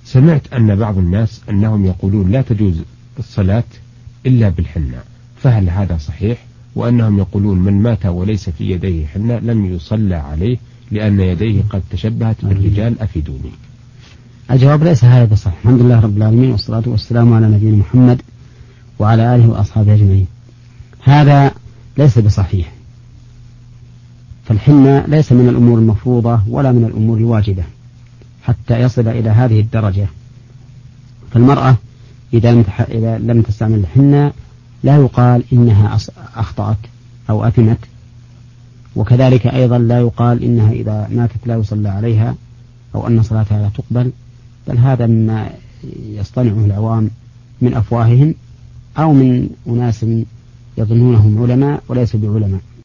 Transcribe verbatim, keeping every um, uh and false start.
سمعت أن بعض الناس أنهم يقولون لا تجوز الصلاة إلا بالحنة، فهل هذا صحيح؟ وأنهم يقولون من مات وليس في يديه حنة لم يصلى عليه لأن يديه قد تشبهت بالرجال، أفيدوني. الجواب ليس هذا بصحيح. الحمد لله رب العالمين، والصلاة والسلام على نبينا محمد وعلى آله وأصحابه أجمعين. هذا ليس بصحيح، فالحنة ليس من الأمور المفروضة ولا من الأمور الواجبة حتى يصل إلى هذه الدرجة. فالمرأة إذا لم تستعمل الحنة لا يقال إنها أخطأت أو أثمت، وكذلك أيضا لا يقال إنها إذا ماتت لا يصلى عليها أو أن صلاتها لا تقبل، بل هذا مما يصطنعه العوام من أفواههم أو من أناس يظنونهم علماء وليسوا بعلماء.